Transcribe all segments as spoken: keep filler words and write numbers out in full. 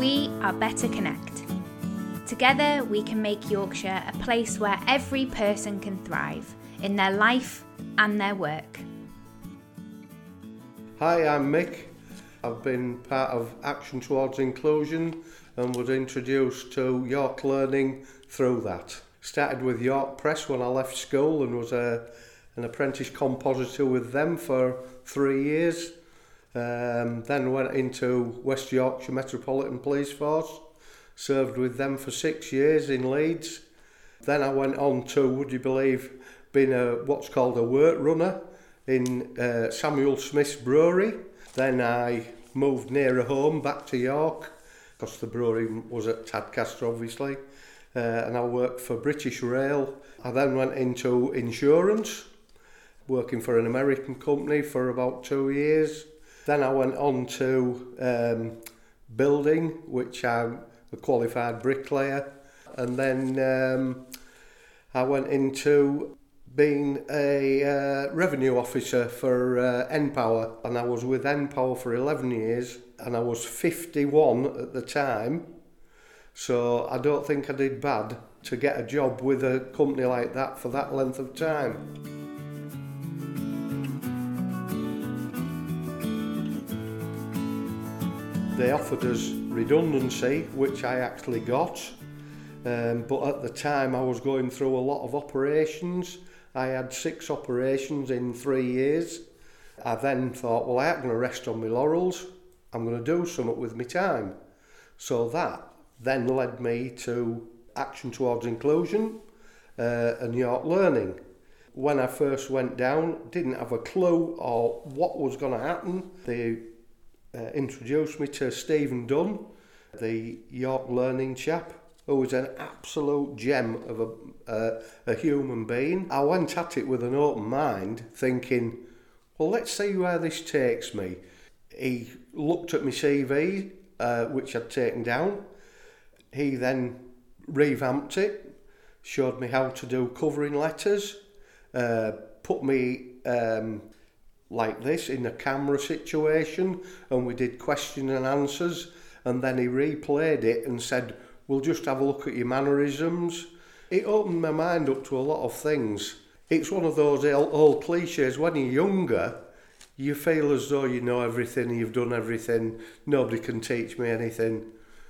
We are Better Connect. Together we can make Yorkshire a place where every person can thrive in their life and their work. Hi, I'm Mick. I've been part of Action Towards Inclusion and was introduced to York Learning through that. Started with York Press when I left school and was a, an apprentice compositor with them for three years. Um, then went into West Yorkshire Metropolitan Police Force, served with them for six years in Leeds. Then I went on to, would you believe, being a what's called a work runner in uh, Samuel Smith's Brewery. Then I moved nearer home back to York, because the brewery was at Tadcaster obviously, uh, and I worked for British Rail. I then went into insurance, working for an American company for about two years. Then I went on to um, building, which I'm a qualified bricklayer, and then um, I went into being a uh, revenue officer for uh, N-Power, and I was with N-Power for eleven years, and I was fifty-one at the time, so I don't think I did bad to get a job with a company like that for that length of time. They offered us redundancy, which I actually got, um, but at the time I was going through a lot of operations. I had six operations in three years. I then thought, well, I ain't going to rest on my laurels. I'm going to do something with my time. So that then led me to Action Towards Inclusion uh, and York Learning. When I first went down, didn't have a clue or what was going to happen. They uh, introduced me to Stephen Dunn, the York Learning chap, who was an absolute gem of a, uh, a human being. I went at it with an open mind, thinking, well, let's see where this takes me. He looked at my C V, uh, which I'd taken down. He then revamped it, showed me how to do covering letters, uh, put me um, like this in a camera situation, and we did question and answers, and then he replayed it and said, we'll just have a look at your mannerisms. It opened my mind up to a lot of things. It's one of those old, old cliches. When you're younger, you feel as though you know everything, you've done everything, nobody can teach me anything.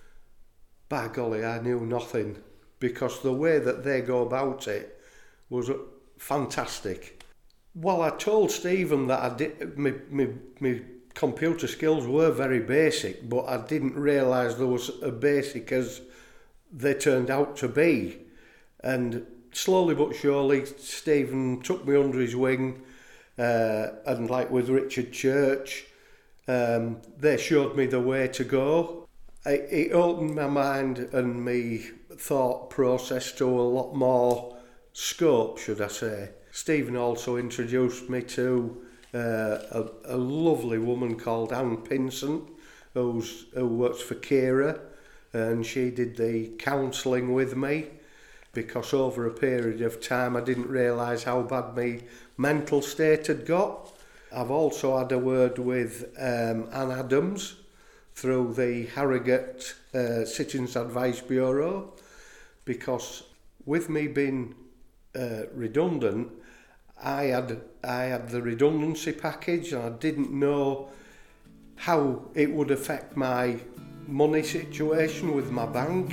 By golly, I knew nothing, because the way that they go about it was fantastic. Well, I told Stephen that I did, my, my, my computer skills were very basic, but I didn't realise there was as basic as they turned out to be. And slowly but surely, Stephen took me under his wing, uh, and like with Richard Church, um, they showed me the way to go. It, it opened my mind and my thought process to a lot more scope, should I say. Stephen also introduced me to uh, a, a lovely woman called Anne Pinson, who's, who works for Kira, and she did the counselling with me, because over a period of time I didn't realise how bad my mental state had got. I've also had a word with um, Anne Adams through the Harrogate uh, Citizens Advice Bureau, because with me being uh, redundant, I had I had the redundancy package, and I didn't know how it would affect my money situation with my bank.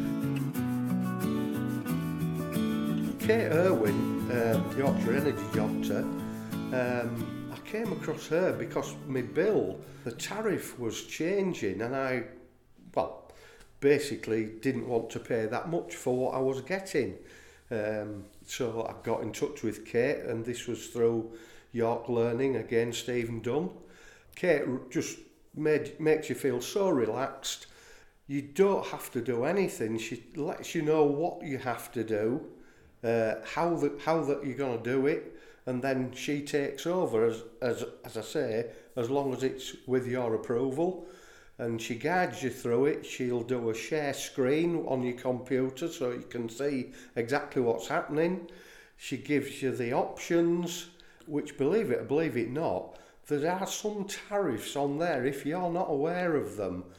Kate Irwin, uh, Yorkshire Energy Doctor, um, I came across her because my bill, the tariff was changing, and I, well, basically didn't want to pay that much for what I was getting. Um, so I got in touch with Kate, and this was through York Learning, again Stephen Dunn. Kate just made, makes you feel so relaxed. You don't have to do anything. She lets you know what you have to do, uh, how that how that you're going to do it, and then she takes over, as, as, as I say, as long as it's with your approval. And she guides you through it. She'll do a share screen on your computer so you can see exactly what's happening. She gives you the options, which, believe it or believe it not, there are some tariffs on there, if you're not aware of them,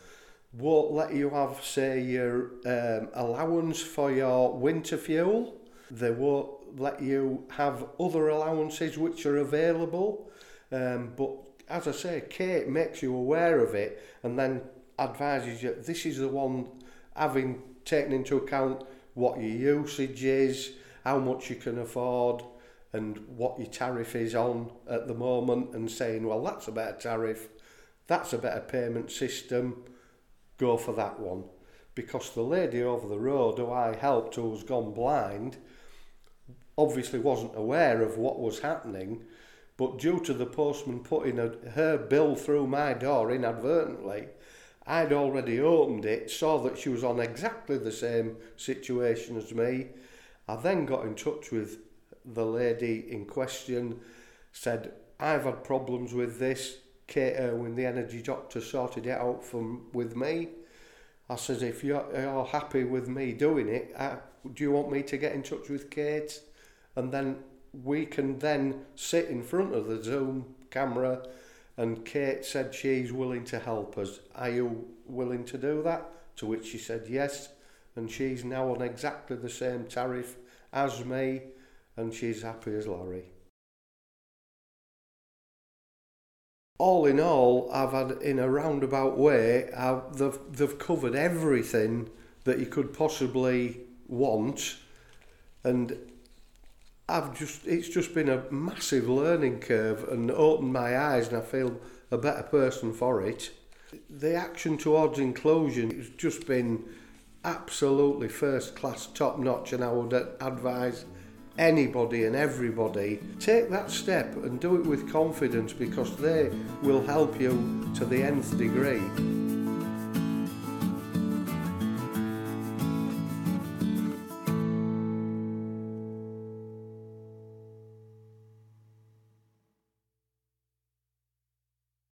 won't let you have, say, your um, allowance for your winter fuel. They won't let you have other allowances which are available. Um, but as I say, Kate makes you aware of it and then advises you, this is the one, having taken into account what your usage is, how much you can afford, and what your tariff is on at the moment, and saying, well, that's a better tariff, that's a better payment system, go for that one. Because the lady over the road who I helped, who's gone blind, obviously wasn't aware of what was happening, but due to the postman putting a, her bill through my door inadvertently, I'd already opened it, saw that she was on exactly the same situation as me. I then got in touch with the lady in question, said, I've had problems with this. Kate Irwin, the energy doctor, sorted it out from, with me. I says, if you're, you're happy with me doing it, I, do you want me to get in touch with Kate? And then we can then sit in front of the Zoom camera, and Kate said she's willing to help us. Are you willing to do that? To which she said yes, and she's now on exactly the same tariff as me, and she's happy as Larry. All in all, I've had, in a roundabout way, I've, they've, they've covered everything that you could possibly want, and I've just it's just been a massive learning curve and opened my eyes, and I feel a better person for it. The action towards inclusion has just been absolutely first class, top notch, and I would advise anybody and everybody, take that step and do it with confidence, because they will help you to the nth degree.